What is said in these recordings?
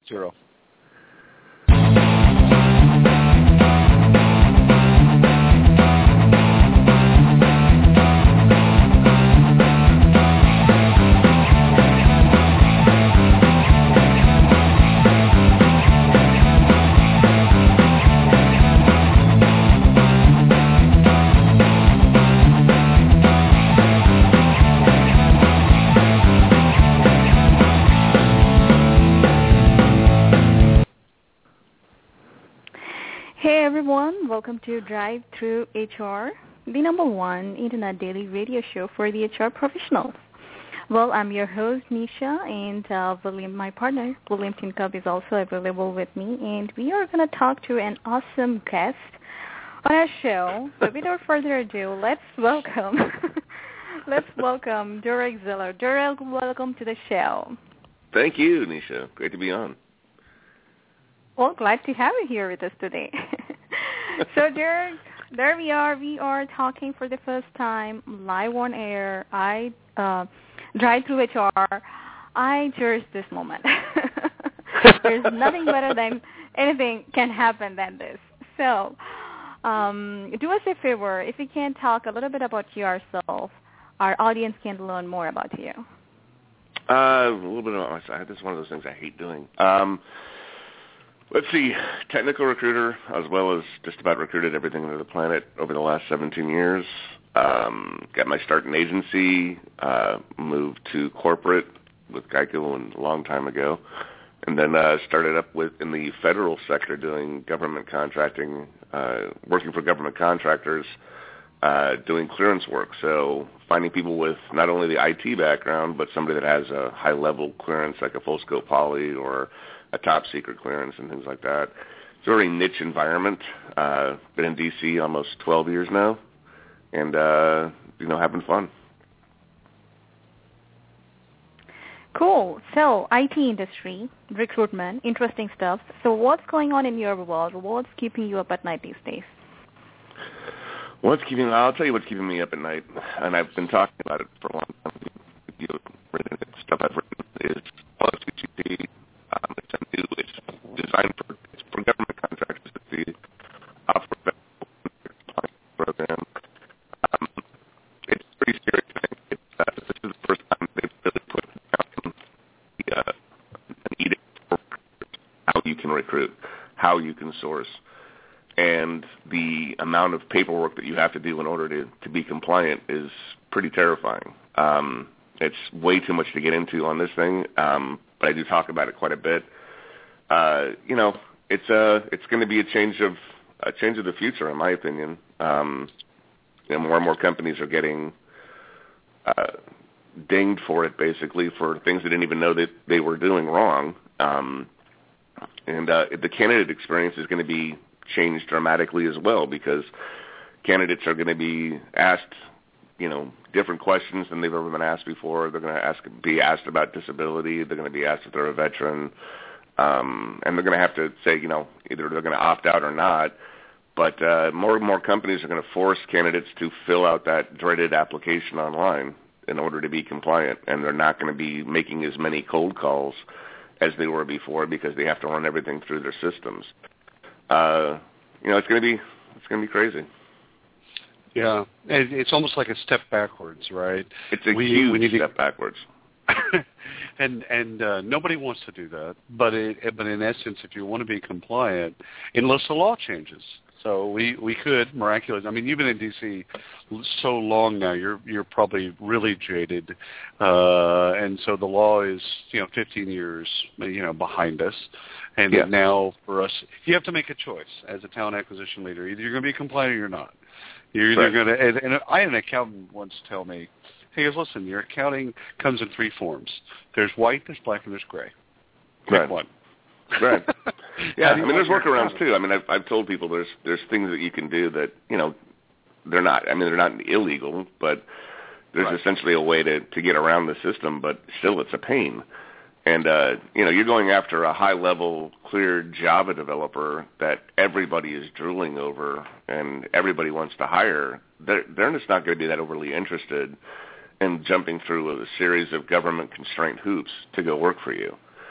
Zero. Hey everyone, welcome to Drive Through HR, the number one internet daily radio show for the HR professionals. Well, I'm your host, Nisha, and William, my partner, William Tincup, is also available with me, and we are going to talk to an awesome guest on our show. But without further ado, let's welcome Durek Zeller. Durek, welcome to the show. Thank you, Nisha. Great to be on. Well, glad to have you here with us today. So, Derek, there we are. We are talking for the first time live on air. I drive through HR. I cherish this moment. There's nothing better than anything can happen than this. So, do us a favor. If you can talk a little bit about yourself, our audience can learn more about you. A little bit about myself. This is one of those things I hate doing. Let's see, technical recruiter, as well as just about recruited everything under the planet over the last 17 years. Got my start in agency, moved to corporate with Geico a long time ago, and then started up in the federal sector doing government contracting, working for government contractors, doing clearance work. So finding people with not only the IT background, but somebody that has a high-level clearance like a full scope poly or a top secret clearance and things like that. It's a very niche environment. Been in D.C. almost 12 years now, and, having fun. Cool. So, IT industry, recruitment, interesting stuff. So what's going on in your world? What's keeping you up at night these days? I'll tell you what's keeping me up at night, and I've been talking about it for a long time. Stuff I've written is PolicyGP. It's designed for government contractors. It's the offer program. It's a pretty serious thing. This is the first time they've really put down an edict for how you can recruit, how you can source, and the amount of paperwork that you have to do in order to be compliant is pretty terrifying. It's way too much to get into on this thing, but I do talk about it quite a bit. It's going to be a change of the future, in my opinion. More and more companies are getting dinged for it, basically, for things they didn't even know that they were doing wrong. And the candidate experience is going to be changed dramatically as well, because candidates are going to be asked, different questions than they've ever been asked before. They're going to be asked about disability. They're going to be asked if they're a veteran. And they're going to have to say, either they're going to opt out or not. But more and more companies are going to force candidates to fill out that dreaded application online in order to be compliant. And they're not going to be making as many cold calls as they were before, because they have to run everything through their systems. It's going to be crazy. Yeah, it's almost like a step backwards, right? It's a huge step backwards. and nobody wants to do that, but in essence, if you want to be compliant, unless the law changes. So we could miraculously. I mean, you've been in D.C. so long now. You're probably really jaded, and so the law is 15 years behind us, and now for us, you have to make a choice as a talent acquisition leader. Either you're going to be compliant or you're not. You're either going to. And I had an accountant once tell me, "Hey, guys, listen. Your accounting comes in three forms. There's white, there's black, and there's gray. Pick one." Right. Yeah, there's workarounds too. I've told people there's things that you can do that, they're not illegal, but there's essentially a way to get around the system, but still it's a pain. And, you're going after a high-level, clear Java developer that everybody is drooling over and everybody wants to hire. They're just not going to be that overly interested in jumping through a series of government constraint hoops to go work for you.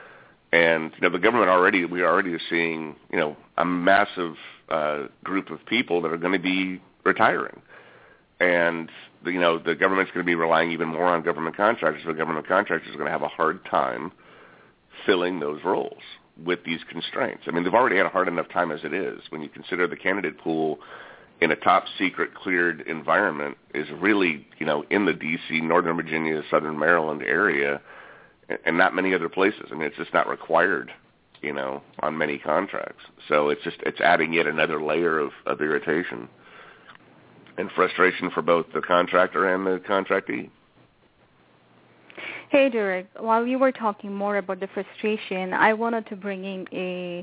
And the government we already are seeing a massive group of people that are going to be retiring, and the government's going to be relying even more on government contractors. So government contractors are going to have a hard time filling those roles with these constraints. I mean, they've already had a hard enough time as it is. When you consider the candidate pool in a top secret cleared environment is really, in the D.C., Northern Virginia, Southern Maryland area, and not many other places. I mean, it's just not required, on many contracts. So it's adding yet another layer of irritation and frustration for both the contractor and the contractee. Hey, Derek, while you were talking more about the frustration, I wanted to bring in a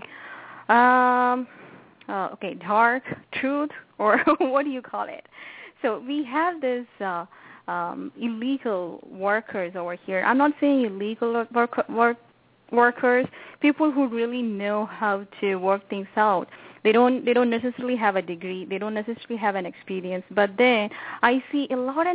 dark truth, or what do you call it? So we have this illegal workers over here. I'm not saying illegal workers, people who really know how to work things out. They don't necessarily have a degree. They don't necessarily have an experience. But then I see a lot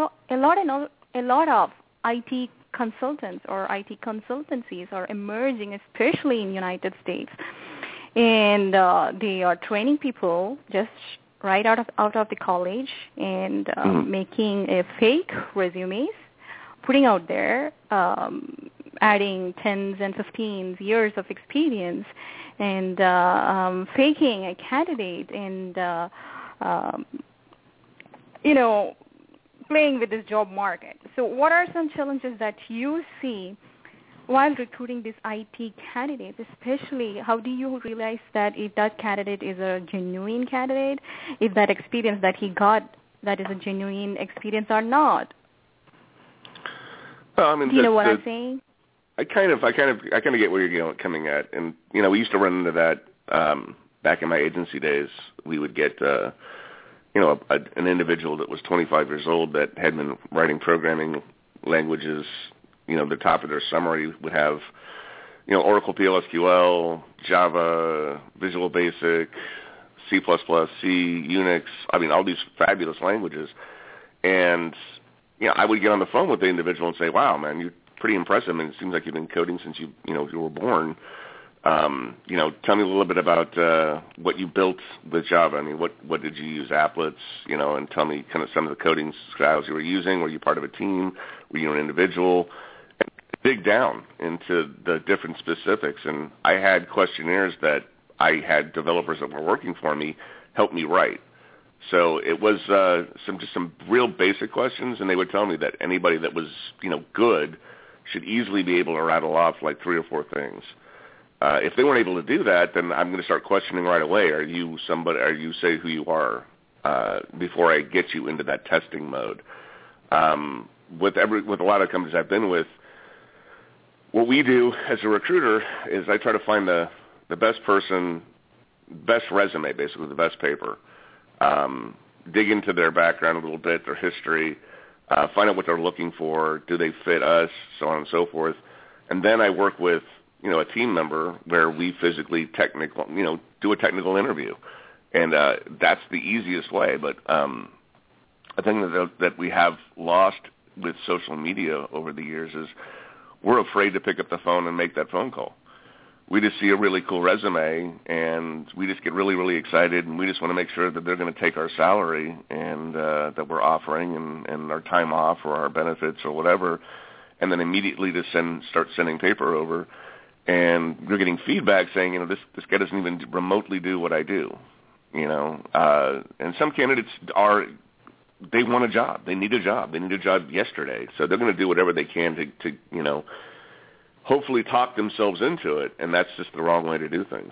of IT consultants or IT consultancies are emerging, especially in the United States. And they are training people just right out of the college and making a fake resumes, putting out there, adding 10s and 15 years of experience, and faking a candidate and, playing with this job market. So what are some challenges that you see while recruiting these IT candidates, especially how do you realize that if that candidate is a genuine candidate, if that experience that he got, that is a genuine experience or not? Well, I mean, do you know what I'm saying? I kind of get where you're coming at, and we used to run into that back in my agency days. We would get an individual that was 25 years old that had been writing programming languages. The top of their summary would have, Oracle PLSQL, Java, Visual Basic, C++, C, Unix. I mean, all these fabulous languages. And I would get on the phone with the individual and say, "Wow, man, you're pretty impressive. I mean, it seems like you've been coding since you were born. Tell me a little bit about what you built with Java. I mean, what did you use, applets, and tell me kind of some of the coding styles you were using. Were you part of a team? Were you an individual?" And dig down into the different specifics. And I had questionnaires that I had developers that were working for me help me write. So it was some real basic questions, and they would tell me that anybody that was good should easily be able to rattle off like 3 or 4 things. If they weren't able to do that, then I'm going to start questioning right away. Are you somebody? Are you say who you are before I get you into that testing mode? With a lot of companies I've been with, what we do as a recruiter is I try to find the best person, best resume, basically the best paper. Dig into their background a little bit, their history, find out what they're looking for. Do they fit us? So on and so forth. And then I work with a team member where we physically do a technical interview. And that's the easiest way. But a thing that we have lost with social media over the years is we're afraid to pick up the phone and make that phone call. We just see a really cool resume, and we just get really, really excited, and we just want to make sure that they're going to take our salary and that we're offering and our time off or our benefits or whatever, and then immediately just start sending paper over. And we're getting feedback saying, this guy doesn't even remotely do what I do, And some candidates they want a job. They need a job. They need a job yesterday. So they're going to do whatever they can to hopefully talk themselves into it. And that's just the wrong way to do things.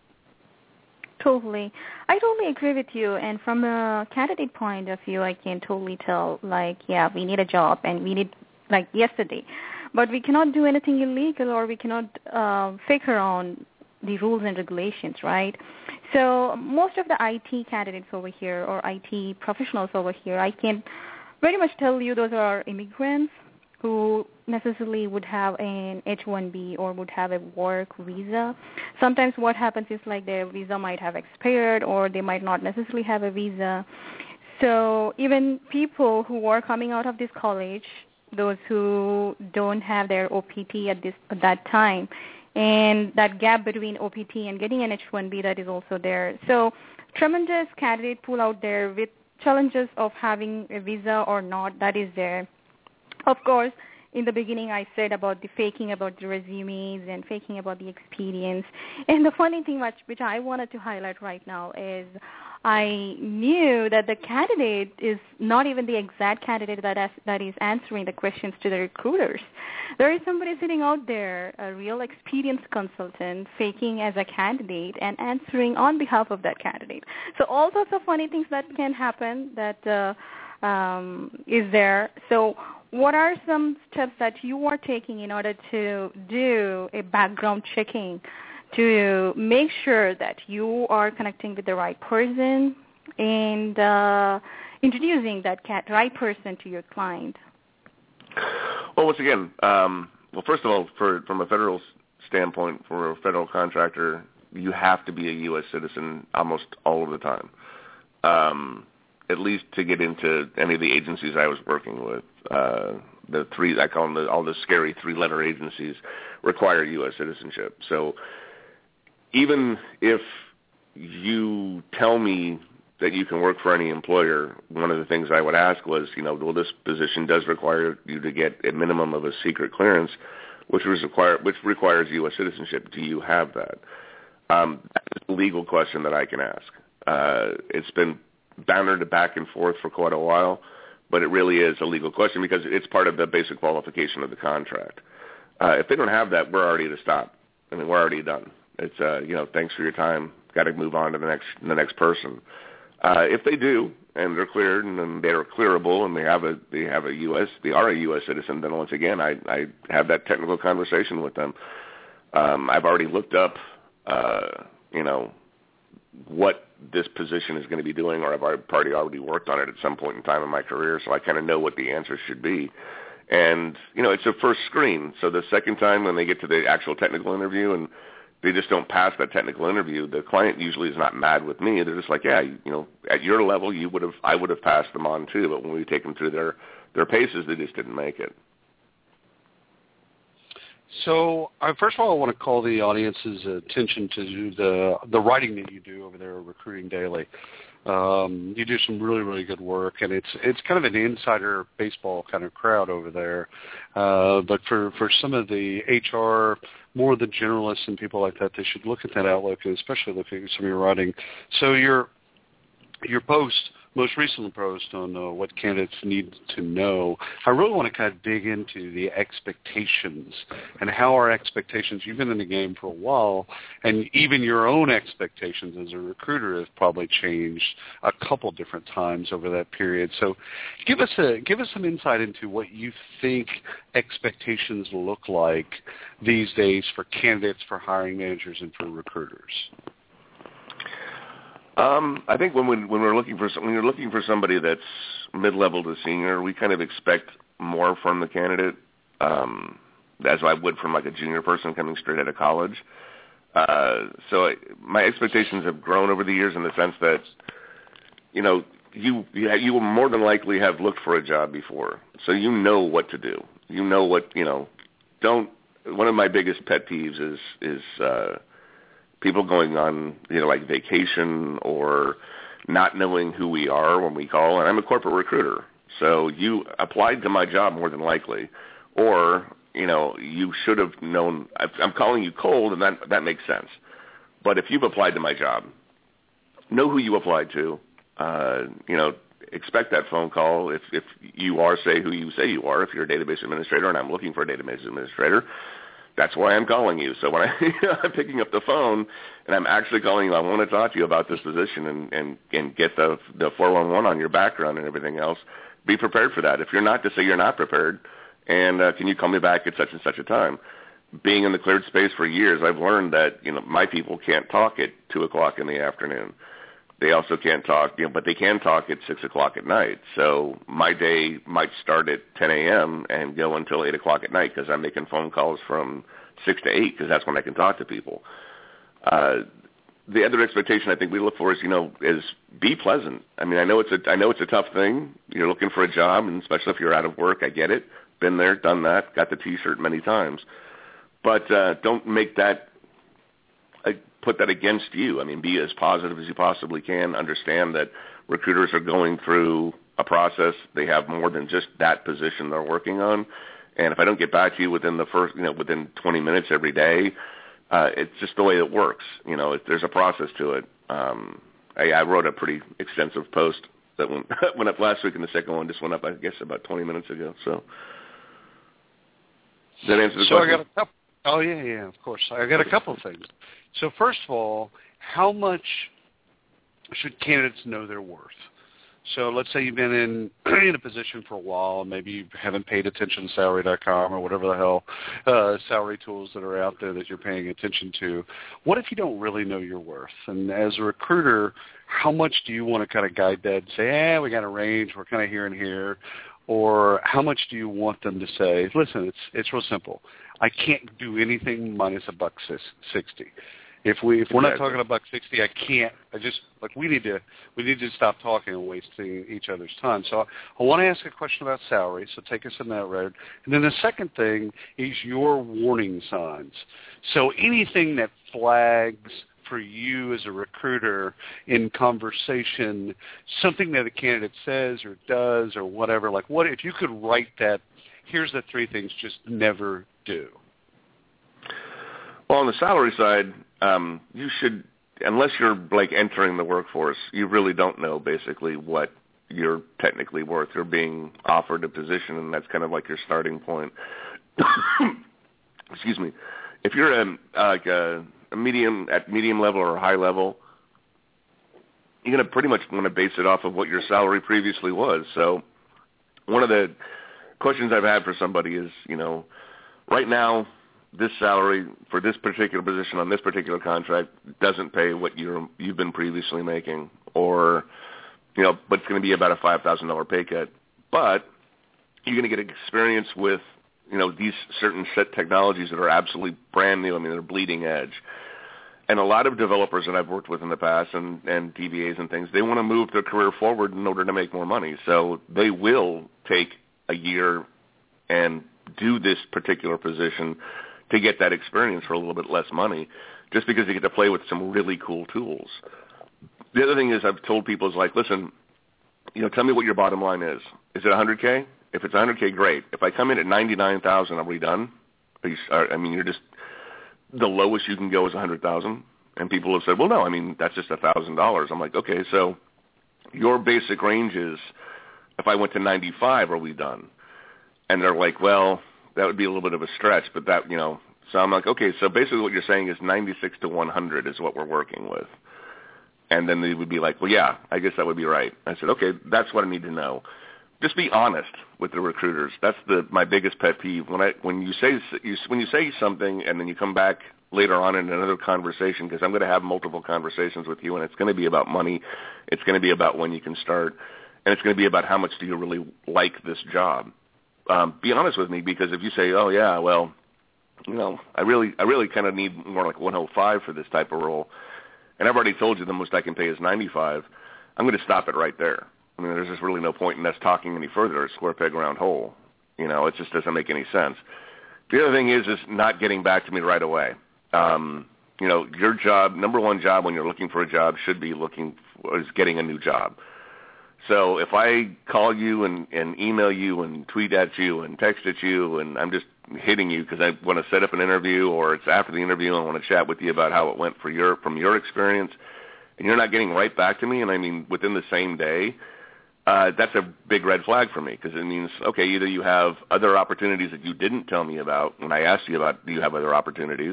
Totally. I totally agree with you. And from a candidate point of view, I can totally tell, we need a job and we need, yesterday. But we cannot do anything illegal, or we cannot fake around the rules and regulations, right? So most of the IT candidates over here or IT professionals over here, I can very much tell you those are immigrants who necessarily would have an H-1B or would have a work visa. Sometimes what happens is their visa might have expired, or they might not necessarily have a visa. So even people who are coming out of this college, those who don't have their OPT at that time, and that gap between OPT and getting an H-1B that is also there. So tremendous candidate pool out there with challenges of having a visa or not, that is there. Of course, in the beginning I said about the faking about the resumes and faking about the experience. And the funny thing which I wanted to highlight right now is I knew that the candidate is not even the exact candidate that is answering the questions to the recruiters. There is somebody sitting out there, a real experienced consultant, faking as a candidate and answering on behalf of that candidate. So all sorts of funny things that can happen that is there. So what are some steps that you are taking in order to do a background checking to make sure that you are connecting with the right person and introducing that right person to your client? Well, once again, first of all, from a federal standpoint, for a federal contractor, you have to be a U.S. citizen almost all of the time, at least to get into any of the agencies I was working with. The three, I call them all the scary three-letter agencies, require U.S. citizenship. So even if you tell me that you can work for any employer, one of the things I would ask was, well, this position does require you to get a minimum of a secret clearance, which requires U.S. citizenship. Do you have that? That's a legal question that I can ask. It's been bannered back and forth for quite a while, but it really is a legal question because it's part of the basic qualification of the contract. If they don't have that, we're already to stop. I mean, we're already done. It's thanks for your time. Got to move on to the next person. If they do and they're cleared and they're clearable and they are a U.S. citizen, then once again I have that technical conversation with them. I've already looked up what this position is going to be doing, or I've already worked on it at some point in time in my career, so I kind of know what the answer should be. And it's a first screen, so the second time when they get to the actual technical interview and they just don't pass that technical interview, the client usually is not mad with me. They're just like, yeah, at your level, I would have passed them on too, but when we take them through their paces, they just didn't make it. So, first of all, I want to call the audience's attention to the writing that you do over there at Recruiting Daily. You do some really, really good work, and it's kind of an insider baseball kind of crowd over there. But for some of the HR, more the generalists and people like that, they should look at that outlook, and especially look at some of your writing. So your most recent post on what candidates need to know, I really want to kind of dig into the expectations and how our expectations, you've been in the game for a while, and even your own expectations as a recruiter have probably changed a couple different times over that period. So give us some insight into what you think expectations look like these days for candidates, for hiring managers, and for recruiters. I think when you're looking for somebody that's mid-level to senior, we kind of expect more from the candidate, as I would from like a junior person coming straight out of college. So my expectations have grown over the years in the sense that, you will more than likely have looked for a job before, so you know what to do. You know what One of my biggest pet peeves is people going on, like vacation or not knowing who we are when we call. And I'm a corporate recruiter, so you applied to my job more than likely, or you should have known. I'm calling you cold, and that makes sense. But if you've applied to my job, know who you applied to. Expect that phone call. If you are, say who you say you are. If you're a database administrator, and I'm looking for a database administrator, that's why I'm calling you. So when I'm picking up the phone and I'm actually calling you, I want to talk to you about this position and get the 411 on your background and everything else. Be prepared for that. If you're not, to say you're not prepared, and can you call me back at such and such a time? Being in the cleared space for years, I've learned that my people can't talk at 2 o'clock in the afternoon. They also can't talk, but they can talk at 6 o'clock at night. So my day might start at 10 a.m. and go until 8 o'clock at night because I'm making phone calls from 6 to 8 because that's when I can talk to people. The other expectation I think we look for is be pleasant. I mean, I know it's a tough thing. You're looking for a job, and especially if you're out of work, I get it. Been there, done that, got the T-shirt many times. but don't make that put that against you. I mean, be as positive as you possibly can. Understand that recruiters are going through a process. They have more than just that position they're working on. And if I don't get back to you within within 20 minutes every day, it's just the way it works. There's a process to it. I wrote a pretty extensive post that went up last week, and the second one just went up, I guess, about 20 minutes ago. So does that answer the question? I got a couple. Oh, yeah, of course. I got a couple of things. So first of all, how much should candidates know their worth? So let's say you've been in a position for a while, and maybe you haven't paid attention to Salary.com or whatever the hell salary tools that are out there that you're paying attention to. What if you don't really know your worth? And as a recruiter, how much do you want to kind of guide that and say, we got a range, we're kind of here and here? Or how much do you want them to say, listen, it's real simple. I can't do anything minus $1.60. If we're not talking $1.60, I can't. We need to stop talking and wasting each other's time. So I want to ask a question about salary. So take us in that road. And then the second thing is your warning signs. So anything that flags for you as a recruiter in conversation, something that a candidate says or does or whatever. Like, what if you could write that? Here's the 3 things just never do. Well, on the salary side, you should, unless you're like entering the workforce, you really don't know basically what you're technically worth. You're being offered a position, and that's kind of like your starting point. Excuse me. If you're a medium level or a high level, you're going to pretty much want to base it off of what your salary previously was. So one of the questions I've had for somebody is, right now, this salary for this particular position on this particular contract doesn't pay what you've been previously making, or but it's going to be about a $5,000 pay cut. But you're going to get experience with these certain set technologies that are absolutely brand new. I mean, they're bleeding edge. And a lot of developers that I've worked with in the past and DBAs and things, they want to move their career forward in order to make more money. So they will take a year and do this particular position to get that experience for a little bit less money, just because you get to play with some really cool tools. The other thing is I've told people is like, listen, tell me what your bottom line is. Is it $100K? If it's $100K, great. If I come in at $99,000, are we done? You're just, the lowest you can go is $100,000. And people have said, well, no, that's just $1,000. I'm like, okay, so your basic range is, if I went to 95, are we done? And they're like, well, that would be a little bit of a stretch, but that, so I'm like, okay, so basically what you're saying is 96 to 100 is what we're working with. And then they would be like, well, yeah, I guess that would be right. I said, okay, that's what I need to know. Just be honest with the recruiters. That's my biggest pet peeve. When you say something and then you come back later on in another conversation, because I'm going to have multiple conversations with you, and it's going to be about money, it's going to be about when you can start, and it's going to be about how much do you really like this job. Be honest with me, because if you say, oh yeah, well, I really kind of need more like 105 for this type of role, and I've already told you the most I can pay is 95, I'm going to stop it right there. There's just really no point in us talking any further. It's square peg, round hole. It just doesn't make any sense. The other thing is not getting back to me right away. Your job, number one job when you're looking for a job should be is getting a new job. So if I call you and email you and tweet at you and text at you and I'm just hitting you because I want to set up an interview, or it's after the interview and I want to chat with you about how it went from your experience, and you're not getting right back to me, and within the same day, that's a big red flag for me, because it means, okay, either you have other opportunities that you didn't tell me about when I asked you about, do you have other opportunities,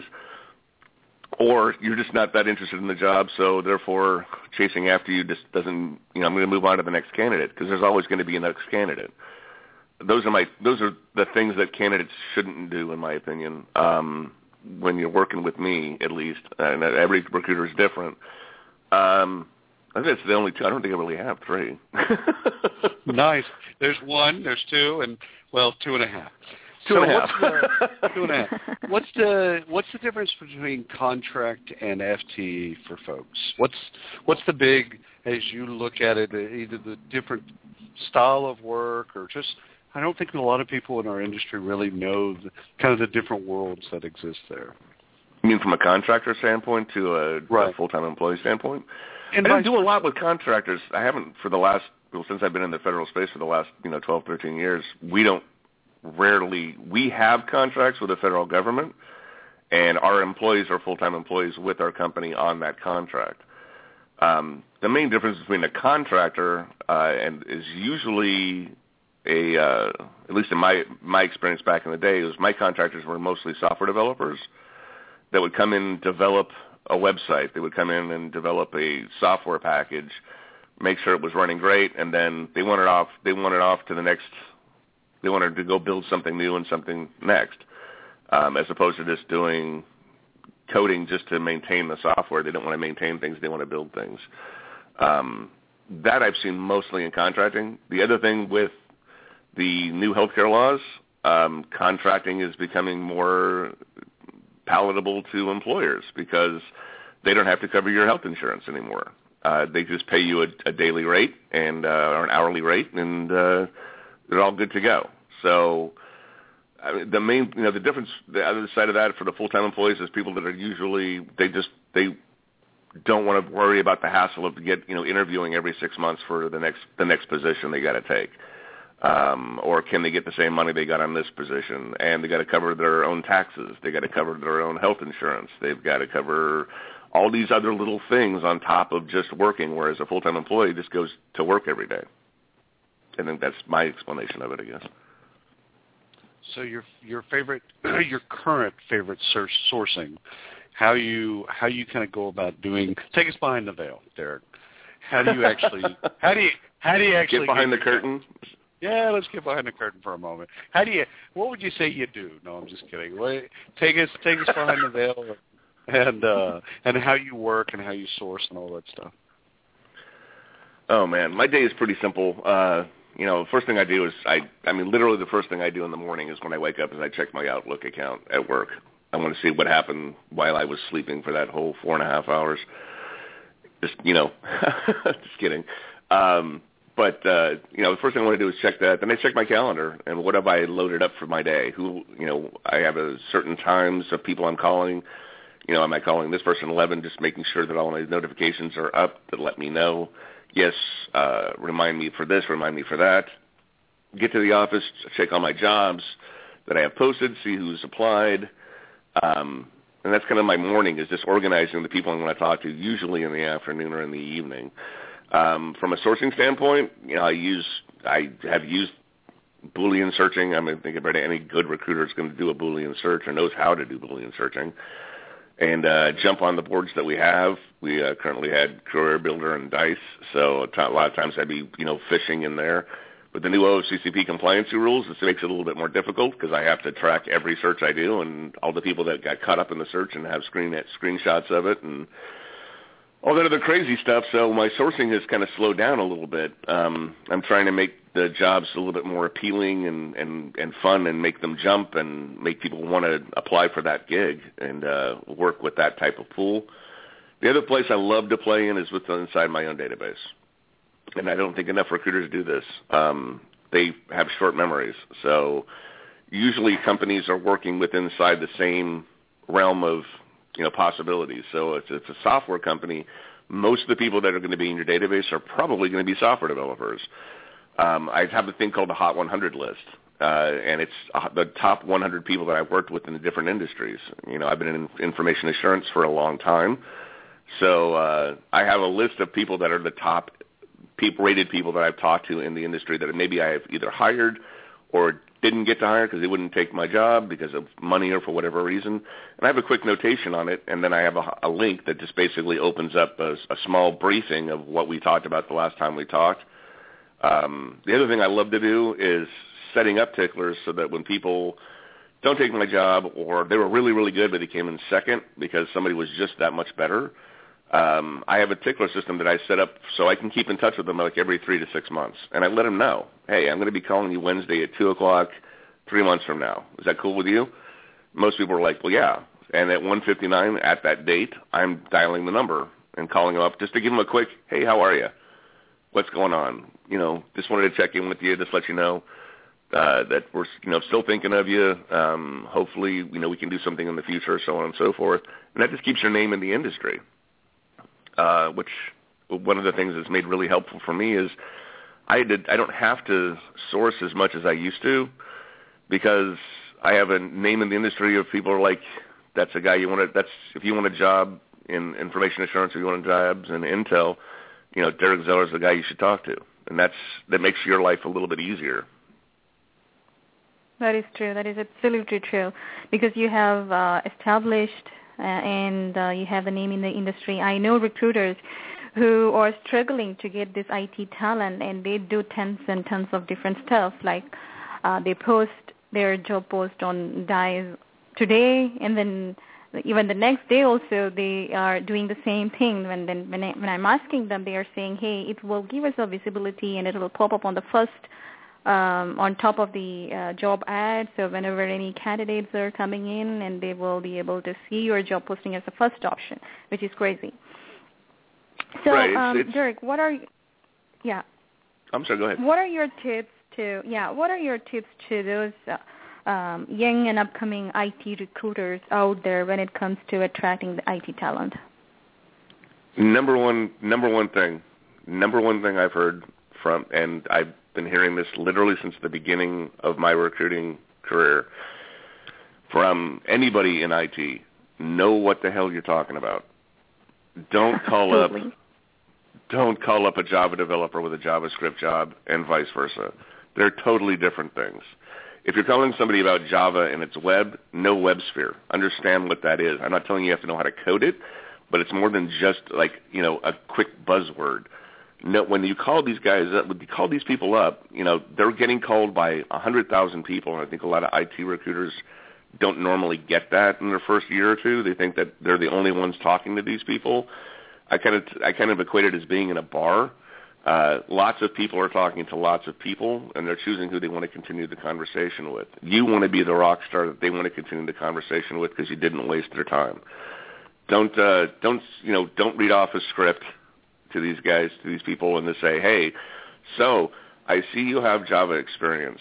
or you're just not that interested in the job, so therefore chasing after you just doesn't, I'm going to move on to the next candidate, because there's always going to be a next candidate. Those are the things that candidates shouldn't do, in my opinion, when you're working with me, at least, and every recruiter is different. I think it's the only 2. I don't think I really have 3. Nice. There's 1, there's 2, and, 2.5. 2.5. 2.5. What's the difference between contract and FTE for folks? What's the big, as you look at it, either the different style of work or just I don't think a lot of people in our industry really know kind of the different worlds that exist there. You mean from a contractor standpoint to a full-time employee standpoint? And I do a lot with contractors. I haven't for the last, since I've been in the federal space for the last 12, 13 years. We have contracts with the federal government, and our employees are full-time employees with our company on that contract. The main difference between a contractor and is usually at least in my experience back in the day, was my contractors were mostly software developers that would come in and develop a website. They would come in and develop a software package, make sure it was running great, and then they wanted off to the next. They wanted to go build something new and something next, as opposed to just doing coding just to maintain the software. They don't want to maintain things. They want to build things. That I've seen mostly in contracting. The other thing with the new healthcare laws, contracting is becoming more palatable to employers because they don't have to cover your health insurance anymore. They just pay you a daily rate or an hourly rate, and they're all good to go. So the difference, the other side of that for the full-time employees is people that are usually they don't want to worry about the hassle of interviewing every 6 months for the next position they got to take. Or can they get the same money they got on this position? And they got to cover their own taxes. They got to cover their own health insurance. They've got to cover all these other little things on top of just working, whereas a full-time employee just goes to work every day. I think that's my explanation of it, I guess. So your current favorite sourcing, how you kind of go about doing? Take us behind the veil, Derek. How do you actually get behind the curtain? Yeah, let's get behind the curtain for a moment. What would you say you do? No, I'm just kidding. Take us behind the veil, and how you work and how you source and all that stuff. Oh man, my day is pretty simple. The first thing I do is literally the first thing I do in the morning is when I wake up is I check my Outlook account at work. I want to see what happened while I was sleeping for that whole 4.5 hours. Just just kidding. But the first thing I want to do is check that. Then I check my calendar and what have I loaded up for my day. I have a certain times of people I'm calling. Am I calling this person 11, just making sure that all my notifications are up that let me know. Yes, remind me for this, remind me for that. Get to the office, check all my jobs that I have posted, see who's applied. And that's kind of my morning is just organizing the people I'm going to talk to, usually in the afternoon or in the evening. From a sourcing standpoint, I have used Boolean searching. I think about any good recruiter is going to do a Boolean search or knows how to do Boolean searching. And jump on the boards that we have. We currently had Career Builder and Dice, so a lot of times I'd be, fishing in there. With the new OFCCP compliancy rules, this makes it a little bit more difficult because I have to track every search I do and all the people that got caught up in the search and have screenshots of it and all that other crazy stuff. So my sourcing has kind of slowed down a little bit. I'm trying to make the jobs a little bit more appealing and fun and make them jump and make people want to apply for that gig and work with that type of pool. The other place I love to play in is inside my own database. And I don't think enough recruiters do this. They have short memories. So usually companies are working inside the same realm of possibilities. So it's a software company. Most of the people that are going to be in your database are probably going to be software developers. I have a thing called the Hot 100 list, and it's the top 100 people that I've worked with in the different industries. I've been in information assurance for a long time, so I have a list of people that are the top rated people that I've talked to in the industry that maybe I have either hired or didn't get to hire because they wouldn't take my job because of money or for whatever reason. And I have a quick notation on it, and then I have a link that just basically opens up a small briefing of what we talked about the last time we talked. The other thing I love to do is setting up ticklers so that when people don't take my job or they were really, really good but they came in second because somebody was just that much better, I have a tickler system that I set up so I can keep in touch with them like every 3 to 6 months. And I let them know, hey, I'm going to be calling you Wednesday at 2 o'clock 3 months from now. Is that cool with you? Most people are like, well, yeah. And at 1:59 at that date, I'm dialing the number and calling them up just to give them a quick, hey, how are you? What's going on? Just wanted to check in with you, just let you know. that we're still thinking of you. Hopefully, we can do something in the future, so on and so forth. And that just keeps your name in the industry, which one of the things that's made really helpful for me is I don't have to source as much as I used to because I have a name in the industry of people who are like, that's a guy if you want a job in information assurance or you want jobs in Intel, Derek Zeller is the guy you should talk to. And that makes your life a little bit easier. That is true. That is absolutely true because you have established and you have a name in the industry. I know recruiters who are struggling to get this IT talent, and they do tons and tons of different stuff. Like they post their job post on Dice today, and then even the next day also they are doing the same thing. When I'm asking them, they are saying, hey, it will give us a visibility and it will pop up on the first on top of the job ad. So whenever any candidates are coming in, and they will be able to see your job posting as the first option, which is crazy. So, right, Derek, what are I'm sorry, go ahead. What are your tips to those young and upcoming IT recruiters out there when it comes to attracting the IT talent? Number one thing I've heard from, and I've been hearing this literally since the beginning of my recruiting career, from anybody in IT, know what the hell you're talking about. Don't call up a Java developer with a JavaScript job and vice versa. They're totally different things. If you're telling somebody about Java and it's web, know WebSphere. Understand what that is. I'm not telling you have to know how to code it, but it's more than just like, a quick buzzword. No, when you call these guys up, when you call these people up, they're getting called by 100,000 people, and I think a lot of IT recruiters don't normally get that in their first year or two. They think that they're the only ones talking to these people. I kind of equate it as being in a bar. Lots of people are talking to lots of people, and they're choosing who they want to continue the conversation with. You want to be the rock star that they want to continue the conversation with because you didn't waste their time. Don't read off a script to these guys, to these people, and they say, hey, so I see you have Java experience.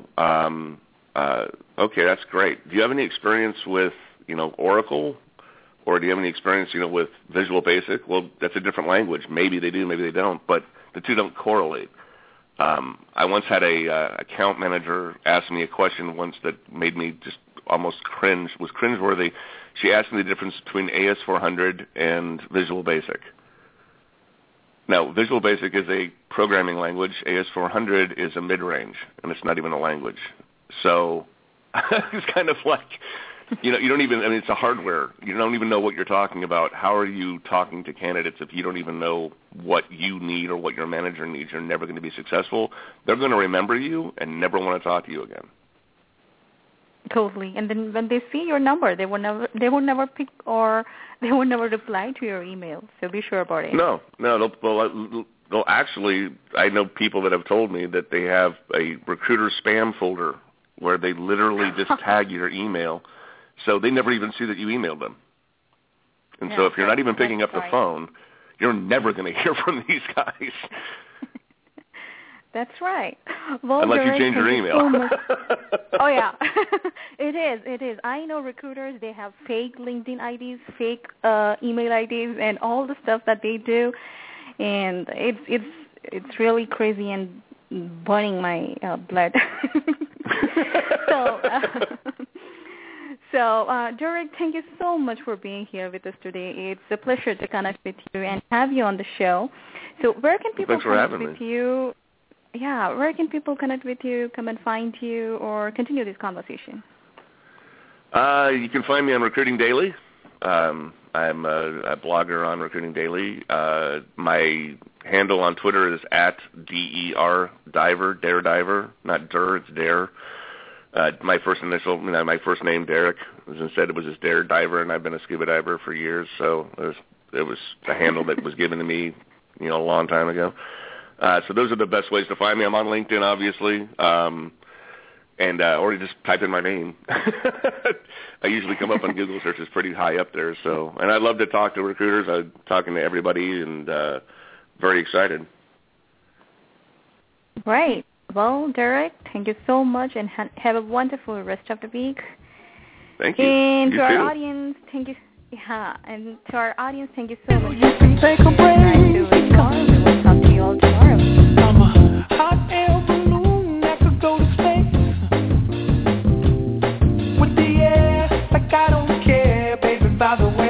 Okay, that's great. Do you have any experience with, Oracle? Or do you have any experience, with Visual Basic? Well, that's a different language. Maybe they do, maybe they don't, but the two don't correlate. I once had a account manager ask me a question once that made me just almost was cringeworthy. She asked me the difference between AS400 and Visual Basic. Now, Visual Basic is a programming language. AS400 is a mid-range, and it's not even a language. So it's kind of like, you don't even, it's a hardware. You don't even know what you're talking about. How are you talking to candidates if you don't even know what you need or what your manager needs? You're never going to be successful. They're going to remember you and never want to talk to you again. Totally. And then when they see your number, they will never pick or they will never reply to your email. So be sure about it. No. They'll actually, I know people that have told me that they have a recruiter spam folder where they literally just tag your email, so they never even see that you emailed them. And so if you're not even picking up the phone, you're never going to hear from these guys. That's right. Well, unless you change your email. Oh, yeah. It is. I know recruiters, they have fake LinkedIn IDs, fake email IDs, and all the stuff that they do. And it's really crazy and burning my blood. So, Derek, thank you so much for being here with us today. It's a pleasure to connect with you and have you on the show. So where can people connect with you? Yeah, where can people connect with you, come and find you, or continue this conversation? You can find me on Recruiting Daily. I'm a blogger on Recruiting Daily. My handle on Twitter is @DER Diver, Dare Diver, not Der, it's Dare. My first initial, my first name, Derek, instead it was just Dare Diver, and I've been a scuba diver for years, so it was a handle that was given to me, a long time ago. So those are the best ways to find me. I'm on LinkedIn, obviously, or just type in my name. I usually come up on Google searches pretty high up there. So, and I love to talk to recruiters. I'm talking to everybody, and very excited. Great. Well, Derek, thank you so much, and have a wonderful rest of the week. Thank you. And you to our too. audience, thank you. Yeah, and to our audience, thank you so much. You can take a break. We will talk to you all tomorrow. I'm a hot air balloon that could go to space. With the air, like I don't care, baby, by the way.